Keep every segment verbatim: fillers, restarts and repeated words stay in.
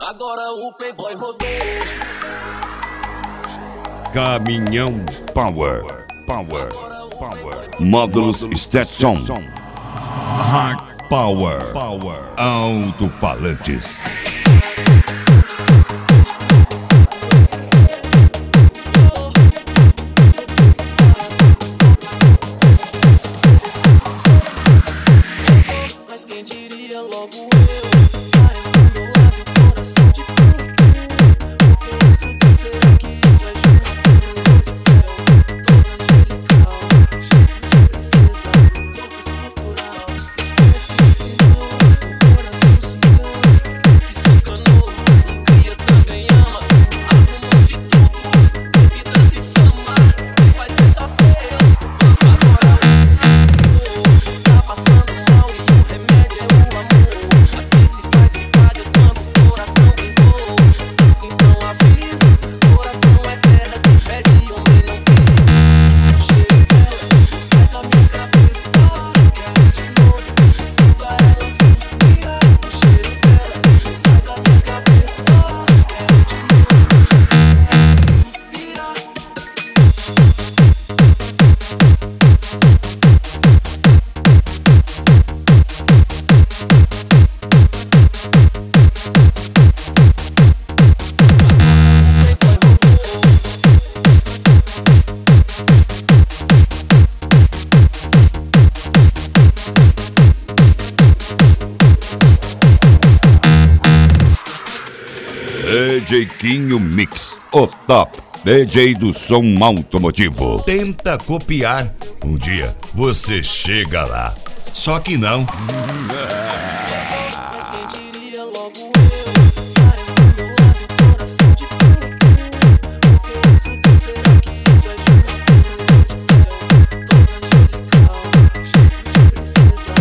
Agora o Playboy rodou. Caminhão Power, Power, Power. Módulos Stetson. Hard Power, Power. Alto-falantes. Mas quem diria logo eu? Coração de porco. Porque isso será que isso é justo? Todo angelical, jeito de princesa, look estrutural. Esquece que se enganou, o coração se engana. Que se enganou, não cria, também ama. Abre mão de tudo, bebidas e fama. Vai ser saciado. Agora tá passando mal e o remédio é o amor. Aqui se faz, se paga quantos coração queimou. Então avisa, coração é terra que pede, homem não pisa. O cheiro dela sai da minha cabeça. Quero de novo, escuta ela suspira. O cheiro dela sai da minha cabeça. Quero de novo, suspira. D J Quinho Mix, o top D J do som automotivo. Tenta copiar, um dia você chega lá. Só que não. Mas quem diria logo eu? Várias do meu lado, coração de porco. Porque isso será que isso é justo? Todo angelical, jeito de princesa.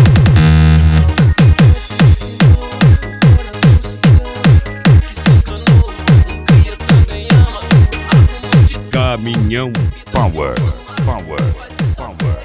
Esquece que se enganou, o coração se engana. Que se enganou, não cria, também ama. Abre mão de tudo. Caminhão Power, Power, Power.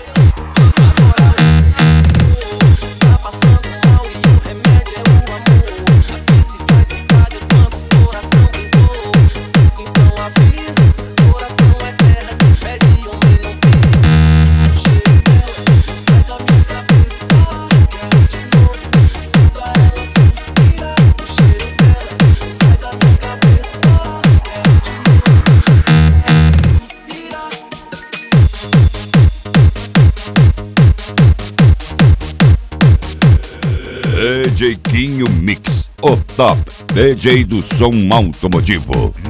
Tá passando mal e o remédio é o amor. Aqui se faz, se paga quantos coração queimou. Então avisa, coração é terra que pede, homem não pisa. O cheiro dela sai da minha cabeça. Quero de novo, escuta ela suspira. O cheiro dela sai da minha cabeça. Quero de novo, suspira. D J Quinho Mix, o top D J do som automotivo.